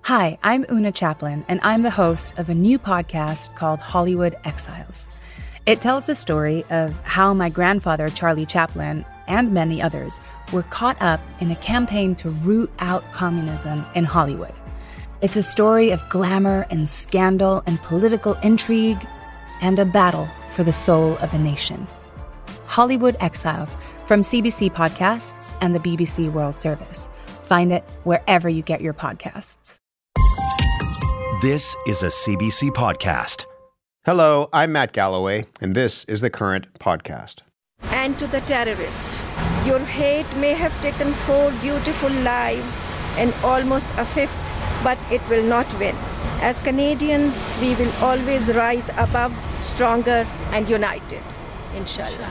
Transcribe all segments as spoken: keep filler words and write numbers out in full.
Hi, I'm Una Chaplin, and I'm the host of a new podcast called Hollywood Exiles. It tells the story of how my grandfather, Charlie Chaplin, and many others were caught up in a campaign to root out communism in Hollywood. It's a story of glamour and scandal and political intrigue and a battle for the soul of a nation. Hollywood Exiles from C B C Podcasts and the B B C World Service. Find it wherever you get your podcasts. This is a C B C podcast. Hello, I'm Matt Galloway, and this is The Current Podcast. And to the terrorist, your hate may have taken four beautiful lives and almost a fifth, but it will not win. As Canadians, we will always rise above, stronger and united. Inshallah.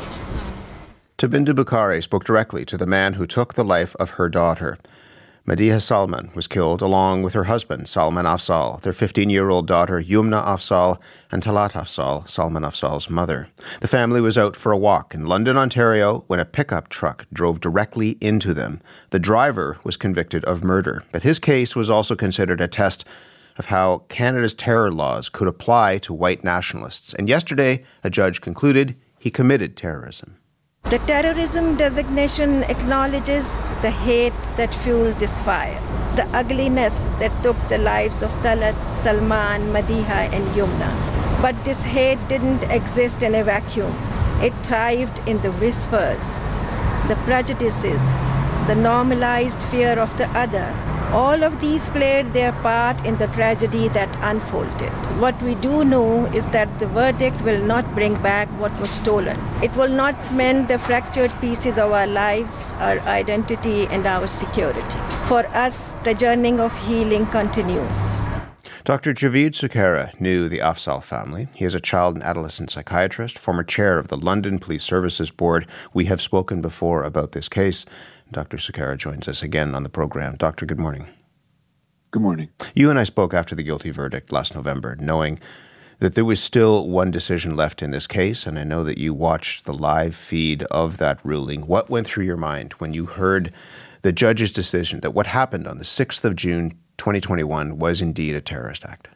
Tabindu Bukhari spoke directly to the man who took the life of her daughter. Madiha Salman was killed along with her husband, Salman Afzal, their fifteen-year-old daughter, Yumna Afzal, and Talat Afzal, Salman Afzal's mother. The family was out for a walk in London, Ontario, when a pickup truck drove directly into them. The driver was convicted of murder, but his case was also considered a test of how Canada's terror laws could apply to white nationalists. And yesterday, a judge concluded he committed terrorism. The terrorism designation acknowledges the hate that fueled this fire, the ugliness that took the lives of Talat, Salman, Madiha, and Yumna. But this hate didn't exist in a vacuum. It thrived in the whispers, the prejudices, the normalized fear of the other. All of these played their part in the tragedy that unfolded. What we do know is that the verdict will not bring back what was stolen. It will not mend the fractured pieces of our lives, our identity, and our security. For us, the journey of healing continues. Doctor Javeed Sukkara knew the Afzal family. He is a child and adolescent psychiatrist, former chair of the London Police Services Board. We have spoken before about this case. Doctor Sukkara joins us again on the program. Doctor, good morning. Good morning. You and I spoke after the guilty verdict last November, knowing that there was still one decision left in this case, and I know that you watched the live feed of that ruling. What went through your mind when you heard the judge's decision that what happened on the sixth of June, twenty twenty-one was indeed a terrorist act?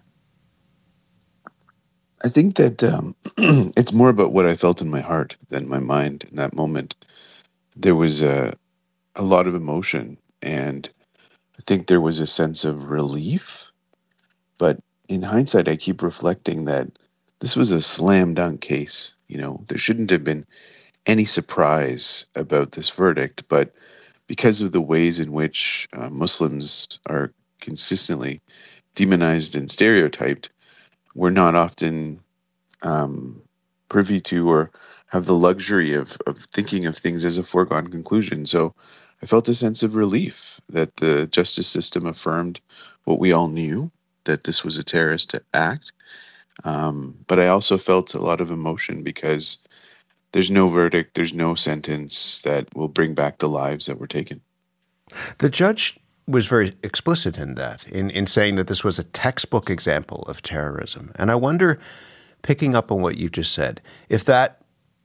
I think that um, it's more about what I felt in my heart than my mind in that moment. There was a a lot of emotion, and I think there was a sense of relief. But in hindsight, I keep reflecting that this was a slam dunk case. You know, there shouldn't have been any surprise about this verdict, but because of the ways in which uh, Muslims are consistently demonized and stereotyped, we're not often um, privy to or have the luxury of, of thinking of things as a foregone conclusion. So I felt a sense of relief that the justice system affirmed what we all knew, that this was a terrorist act. Um, but I also felt a lot of emotion because there's no verdict, there's no sentence that will bring back the lives that were taken. The judge was very explicit in that, in, in saying that this was a textbook example of terrorism. And I wonder, picking up on what you just said, if that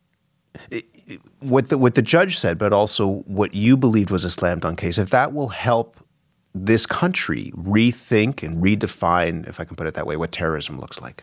what the what the judge said, but also what you believed was a slam dunk case, if that will help this country rethink and redefine, if I can put it that way, what terrorism looks like.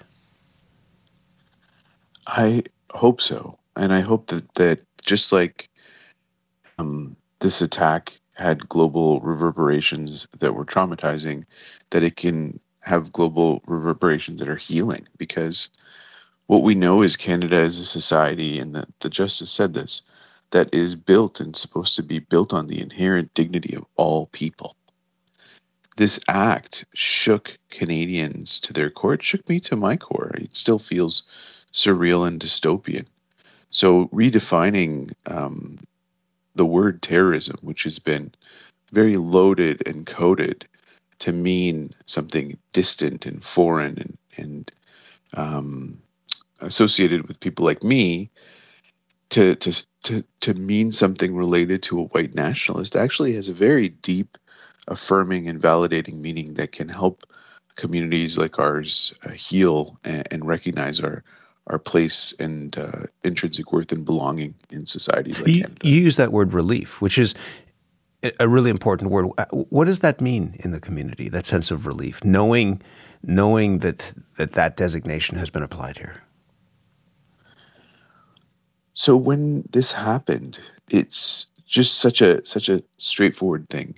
I hope so. And I hope that, that just like um, this attack had global reverberations that were traumatizing, that it can have global reverberations that are healing. Because what we know is Canada is a society, and the, the justice said this, that is built and supposed to be built on the inherent dignity of all people. This act shook Canadians to their core. It shook me to my core. It still feels surreal and dystopian. So redefining um, the word terrorism, which has been very loaded and coded to mean something distant and foreign and, and um, associated with people like me, to, to to to mean something related to a white nationalist actually has a very deep, affirming and validating meaning that can help communities like ours uh, heal and, and recognize our our place and uh, intrinsic worth and belonging in societies like you, Canada. You use that word relief, which is a really important word. What does that mean in the community, that sense of relief, knowing knowing that that, that designation has been applied here? So when this happened, it's just such a such a straightforward thing.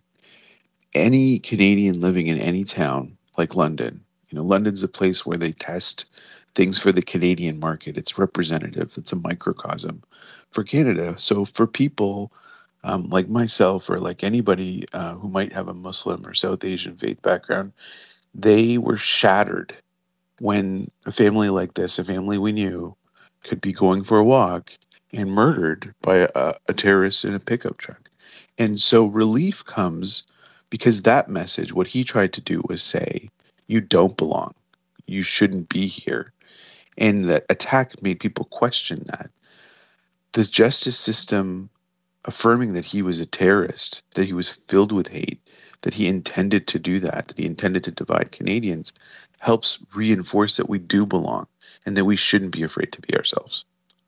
Any Canadian living in any town like London, you know, London's a place where they test things for the Canadian market. It's representative. It's a microcosm for Canada. So for people um, like myself or like anybody uh, who might have a Muslim or South Asian faith background, they were shattered when a family like this, a family we knew, could be going for a walk and murdered by a, a terrorist in a pickup truck. And so relief comes because that message, what he tried to do was say, you don't belong. You shouldn't be here. And that attack made people question that. The justice system affirming that he was a terrorist, that he was filled with hate, that he intended to do that, that he intended to divide Canadians, helps reinforce that we do belong and that we shouldn't be afraid to be ourselves.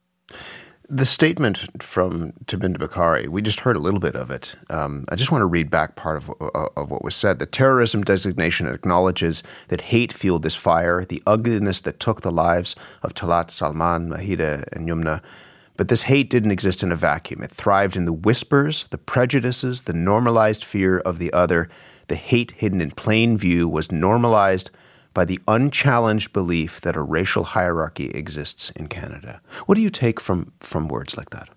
The statement from Tabinder Bukhari, we just heard a little bit of it. Um, I just want to read back part of, uh, of what was said. The terrorism designation acknowledges that hate fueled this fire, the ugliness that took the lives of Talat, Salman, Mahida, and Yumna. But this hate didn't exist in a vacuum. It thrived in the whispers, the prejudices, the normalized fear of the other. The hate hidden in plain view was normalized by the unchallenged belief that a racial hierarchy exists in Canada. What do you take from, from words like that?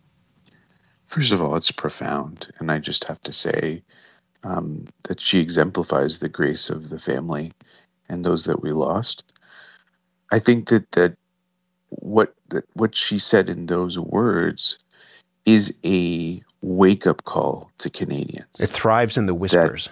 First of all, it's profound. And I just have to say um, that she exemplifies the grace of the family and those that we lost. I think that, that what that what she said in those words is a wake-up call to Canadians. It thrives in the whispers.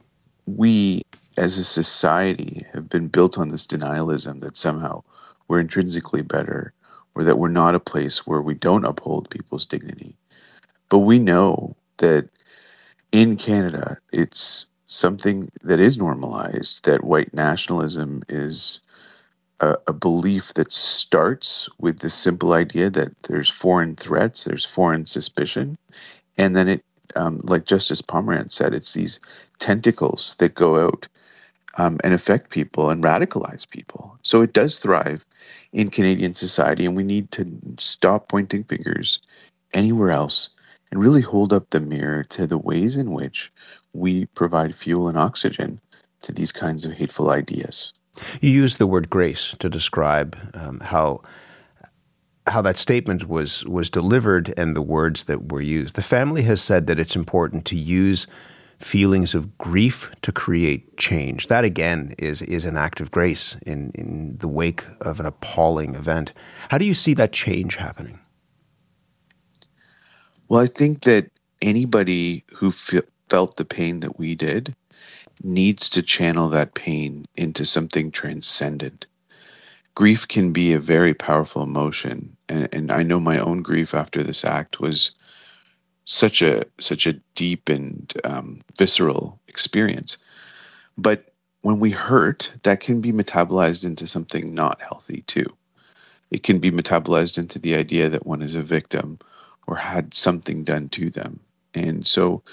We, as a society, have been built on this denialism that somehow we're intrinsically better, or that we're not a place where we don't uphold people's dignity. But we know that in Canada, it's something that is normalized, that white nationalism is a, a belief that starts with the simple idea that there's foreign threats, there's foreign suspicion, and then it, um, like Justice Pomerantz said, it's these tentacles that go out um, and affect people and radicalize people. So it does thrive in Canadian society, and we need to stop pointing fingers anywhere else and really hold up the mirror to the ways in which we provide fuel and oxygen to these kinds of hateful ideas. You used the word grace to describe um, how how that statement was was delivered and the words that were used. The family has said that it's important to use feelings of grief to create change. That, again, is is an act of grace in, in the wake of an appalling event. How do you see that change happening? Well, I think that anybody who fe- felt the pain that we did needs to channel that pain into something transcendent. Grief can be a very powerful emotion, and, and I know my own grief after this act was such a such a deep and um, visceral experience. But when we hurt, that can be metabolized into something not healthy too. It can be metabolized into the idea that one is a victim or had something done to them. And so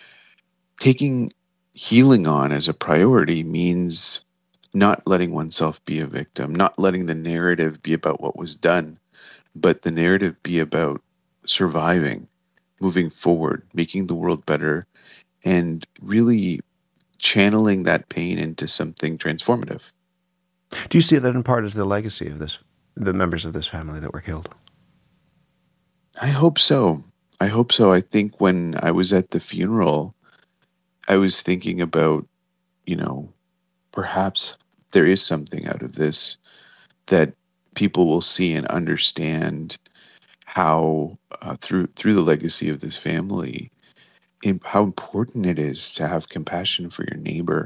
taking healing on as a priority means not letting oneself be a victim, not letting the narrative be about what was done, but the narrative be about surviving, moving forward, making the world better, and really channeling that pain into something transformative. Do you see that in part as the legacy of this, the members of this family that were killed? I hope so. I hope so. I think when I was at the funeral, I was thinking about, you know, perhaps there is something out of this that people will see and understand how, uh, through through the legacy of this family, in, how important it is to have compassion for your neighbor,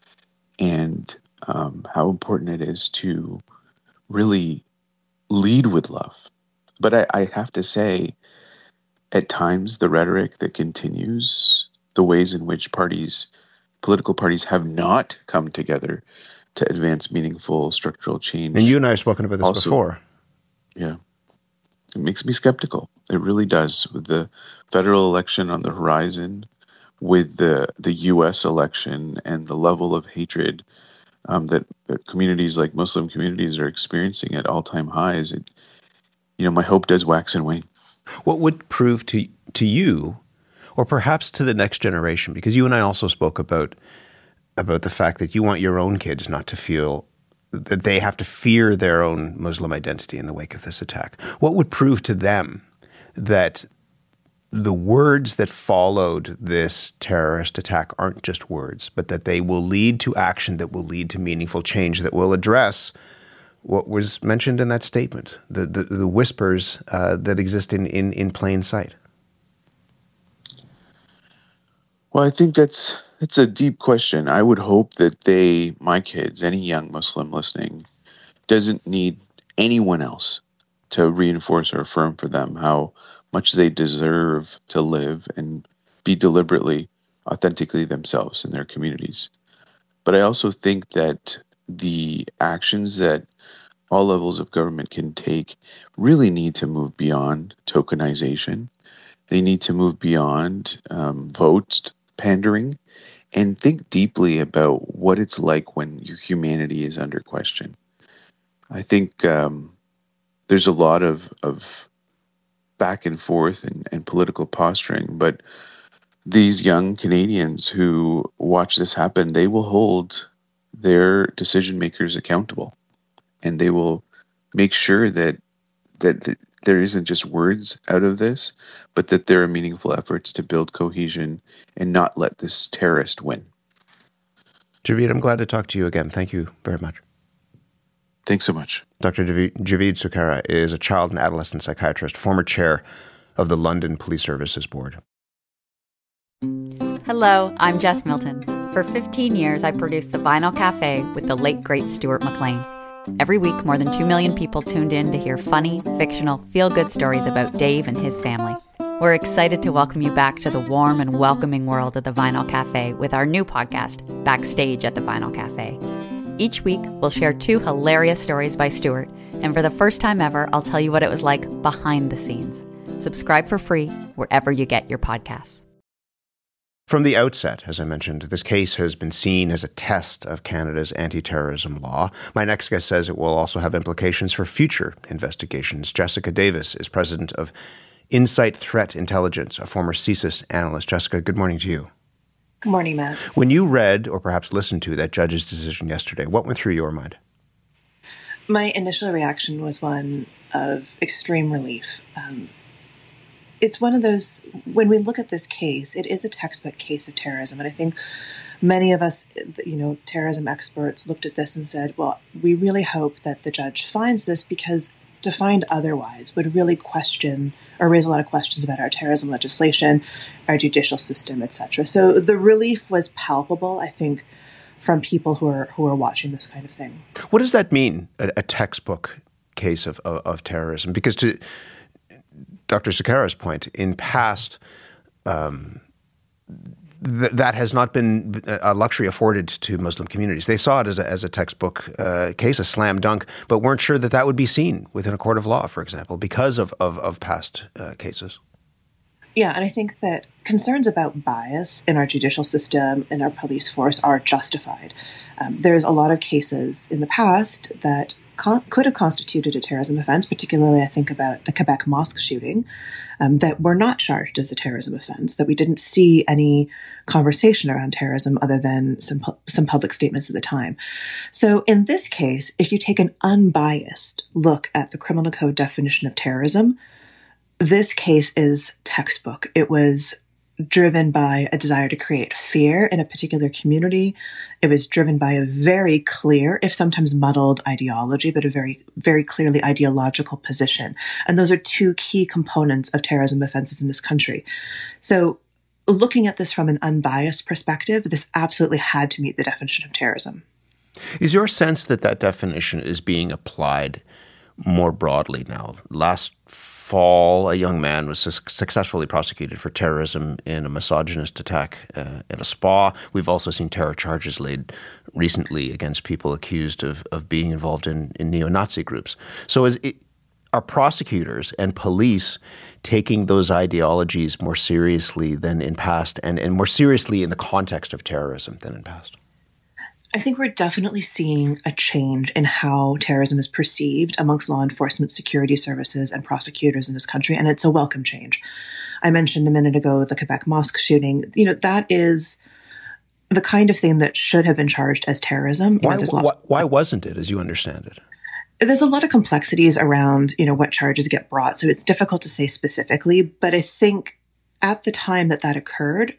and um, how important it is to really lead with love. But I, I have to say, at times, the rhetoric that continues, the ways in which parties, political parties have not come together to advance meaningful structural change. And you and I have spoken about this also, before. Yeah. It makes me skeptical. It really does. With the federal election on the horizon, with the the U S election and the level of hatred um, that, that communities like Muslim communities are experiencing at all-time highs, it, you know, my hope does wax and wane. What would prove to to you, or perhaps to the next generation, because you and I also spoke about about the fact that you want your own kids not to feel that they have to fear their own Muslim identity in the wake of this attack. What would prove to them that the words that followed this terrorist attack aren't just words, but that they will lead to action that will lead to meaningful change, that will address what was mentioned in that statement, the the, the whispers uh, that exist in, in, in plain sight? Well, I think that's that's a deep question. I would hope that they, my kids, any young Muslim listening, doesn't need anyone else to reinforce or affirm for them how much they deserve to live and be deliberately, authentically themselves in their communities. But I also think that the actions that all levels of government can take really need to move beyond tokenization. They need to move beyond um, votes pandering and think deeply about what it's like when your humanity is under question. I think um, there's a lot of, of back and forth and, and political posturing, but these young Canadians who watch this happen, they will hold their decision makers accountable, and they will make sure that that, that there isn't just words out of this, but that there are meaningful efforts to build cohesion and not let this terrorist win. Javeed, I'm glad to talk to you again. Thank you very much. Thanks so much. Doctor Javeed, Javeed Sukkara is a child and adolescent psychiatrist, former chair of the London Police Services Board. Hello, I'm Jess Milton. For fifteen years, I produced The Vinyl Cafe with the late, great Stuart McLean. Every week, more than two million people tuned in to hear funny, fictional, feel-good stories about Dave and his family. We're excited to welcome you back to the warm and welcoming world of The Vinyl Cafe with our new podcast, Backstage at The Vinyl Cafe. Each week, we'll share two hilarious stories by Stuart, and for the first time ever, I'll tell you what it was like behind the scenes. Subscribe for free wherever you get your podcasts. From the outset, as I mentioned, this case has been seen as a test of Canada's anti-terrorism law. My next guest says it will also have implications for future investigations. Jessica Davis is president of Insight Threat Intelligence, a former CSIS analyst. Jessica, good morning to you. Good morning, Matt. When you read or perhaps listened to that judge's decision yesterday, what went through your mind? My initial reaction was one of extreme relief. Um, It's one of those, when we look at this case, it is a textbook case of terrorism. And I think many of us, you know, terrorism experts looked at this and said, well, we really hope that the judge finds this, because to find otherwise would really question or raise a lot of questions about our terrorism legislation, our judicial system, et cetera. So the relief was palpable, I think, from people who are who are watching this kind of thing. What does that mean, a, a textbook case of, of, of terrorism? Because to Doctor Sukkara's point, in past, um, th- that has not been a luxury afforded to Muslim communities. They saw it as a, as a textbook uh, case, a slam dunk, but weren't sure that that would be seen within a court of law, for example, because of, of, of past uh, cases. Yeah, and I think that concerns about bias in our judicial system and our police force are justified. Um, there's a lot of cases in the past that Con- could have constituted a terrorism offense, particularly I think about the Quebec mosque shooting, um, that were not charged as a terrorism offense, that we didn't see any conversation around terrorism other than some pu- some public statements at the time. So in this case, if you take an unbiased look at the criminal code definition of terrorism, this case is textbook. It was driven by a desire to create fear in a particular community. It was driven by a very clear, if sometimes muddled, ideology, but a very, very clearly ideological position. And those are two key components of terrorism offenses in this country. So looking at this from an unbiased perspective, this absolutely had to meet the definition of terrorism. Is your sense that that definition is being applied more broadly now? Last fall, a young man was su- successfully prosecuted for terrorism in a misogynist attack uh, at a spa. We've also seen terror charges laid recently against people accused of, of being involved in, in neo-Nazi groups. So is it, are prosecutors and police taking those ideologies more seriously than in past, and, and more seriously in the context of terrorism than in past? I think we're definitely seeing a change in how terrorism is perceived amongst law enforcement, security services, and prosecutors in this country, and it's a welcome change. I mentioned a minute ago the Quebec mosque shooting. You know, that is the kind of thing that should have been charged as terrorism. Why, you know, why, why wasn't it, as you understand it? There's a lot of complexities around, you know, what charges get brought, so it's difficult to say specifically. But I think at the time that that occurred,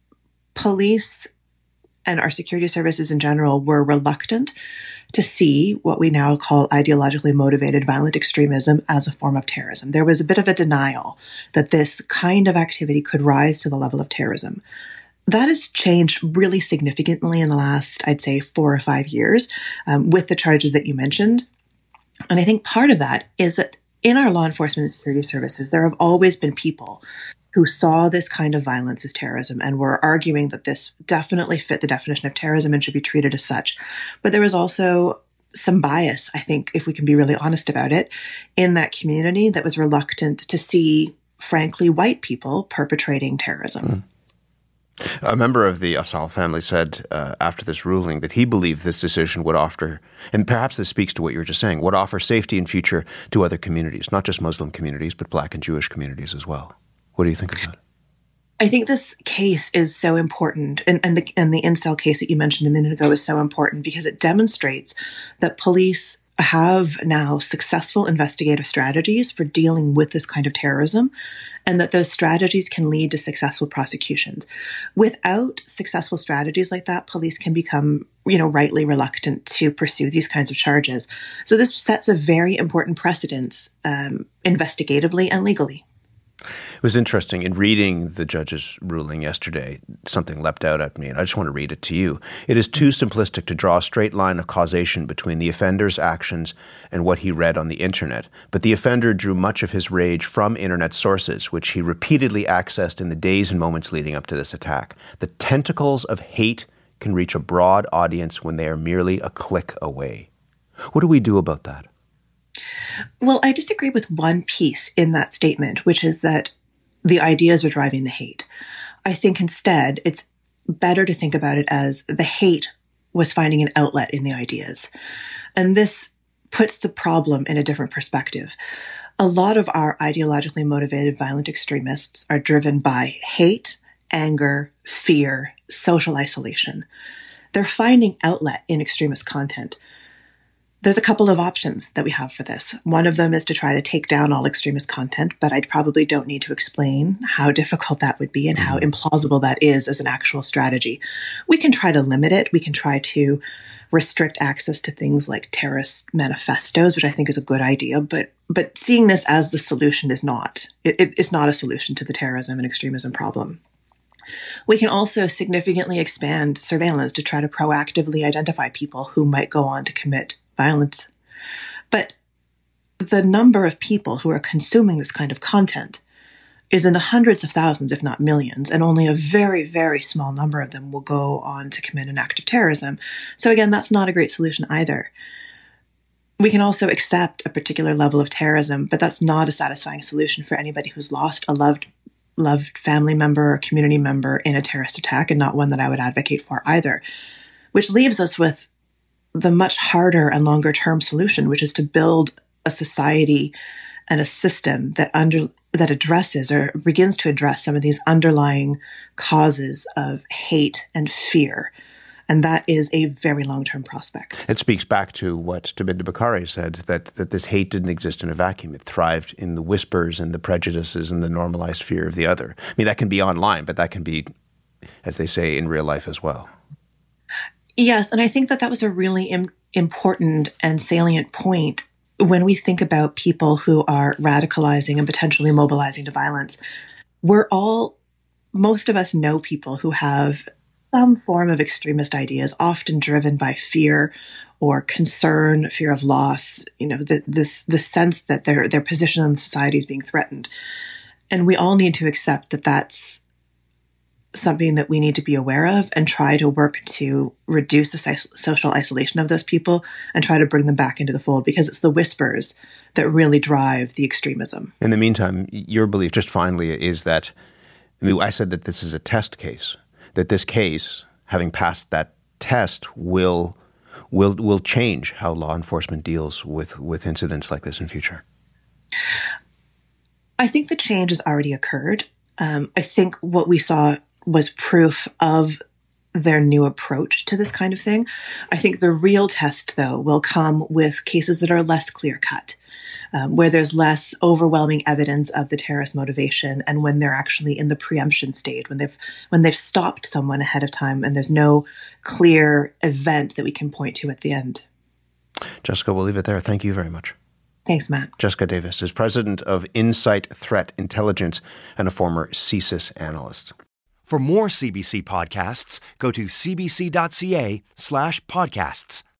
police and our security services in general were reluctant to see what we now call ideologically motivated violent extremism as a form of terrorism. There was a bit of a denial that this kind of activity could rise to the level of terrorism. That has changed really significantly in the last, I'd say, four or five years um, with the charges that you mentioned. And I think part of that is that in our law enforcement and security services, there have always been people who saw this kind of violence as terrorism and were arguing that this definitely fit the definition of terrorism and should be treated as such. But there was also some bias, I think, if we can be really honest about it, in that community that was reluctant to see, frankly, white people perpetrating terrorism. Mm. A member of the Afzaal family said uh, after this ruling that he believed this decision would offer, and perhaps this speaks to what you were just saying, would offer safety in future to other communities, not just Muslim communities, but Black and Jewish communities as well. What do you think of that? I think this case is so important, and, and, the, and the incel case that you mentioned a minute ago is so important because it demonstrates that police have now successful investigative strategies for dealing with this kind of terrorism, and that those strategies can lead to successful prosecutions. Without successful strategies like that, police can become, you know, rightly reluctant to pursue these kinds of charges. So this sets a very important precedence um, investigatively and legally. It was interesting. In reading the judge's ruling yesterday, something leapt out at me, and I just want to read it to you. It is too simplistic to draw a straight line of causation between the offender's actions and what he read on the internet. But the offender drew much of his rage from internet sources, which he repeatedly accessed in the days and moments leading up to this attack. The tentacles of hate can reach a broad audience when they are merely a click away. What do we do about that? Well, I disagree with one piece in that statement, which is that the ideas are driving the hate. I think instead it's better to think about it as the hate was finding an outlet in the ideas. And this puts the problem in a different perspective. A lot of our ideologically motivated violent extremists are driven by hate, anger, fear, social isolation. They're finding outlet in extremist content. There's a couple of options that we have for this. One of them is to try to take down all extremist content, but I probably don't need to explain how difficult that would be and how implausible that is as an actual strategy. We can try to limit it. We can try to restrict access to things like terrorist manifestos, which I think is a good idea, but but seeing this as the solution is not. It, it, it's not a solution to the terrorism and extremism problem. We can also significantly expand surveillance to try to proactively identify people who might go on to commit violence. But the number of people who are consuming this kind of content is in the hundreds of thousands, if not millions, and only a very, very small number of them will go on to commit an act of terrorism. So again, that's not a great solution either. We can also accept a particular level of terrorism, but that's not a satisfying solution for anybody who's lost a loved loved family member or community member in a terrorist attack, and not one that I would advocate for either. Which leaves us with the much harder and longer term solution, which is to build a society and a system that under that addresses or begins to address some of these underlying causes of hate and fear. And that is a very long-term prospect. It speaks back to what Tabinder Bukhari said, that, that this hate didn't exist in a vacuum. It thrived in the whispers and the prejudices and the normalized fear of the other. I mean, that can be online, but that can be, as they say, in real life as well. Yes, and I think that that was a really im- important and salient point when we think about people who are radicalizing and potentially mobilizing to violence. We're all, most of us know people who have some form of extremist ideas, often driven by fear or concern, fear of loss, you know, the, this the sense that their their position in society is being threatened. And we all need to accept that that's something that we need to be aware of and try to work to reduce the social isolation of those people and try to bring them back into the fold, because it's the whispers that really drive the extremism. In the meantime, your belief, just finally, is that, I mean, I said that this is a test case, that this case, having passed that test, will will will change how law enforcement deals with, with incidents like this in future. I think the change has already occurred. Um, I think what we saw was proof of their new approach to this kind of thing. I think the real test, though, will come with cases that are less clear-cut, um, where there's less overwhelming evidence of the terrorist motivation, and when they're actually in the preemption stage, when they've when they've stopped someone ahead of time, and there's no clear event that we can point to at the end. Jessica, we'll leave it there. Thank you very much. Thanks, Matt. Jessica Davis is president of Insight Threat Intelligence and a former CSIS analyst. For more C B C podcasts, go to cbc.ca slash podcasts.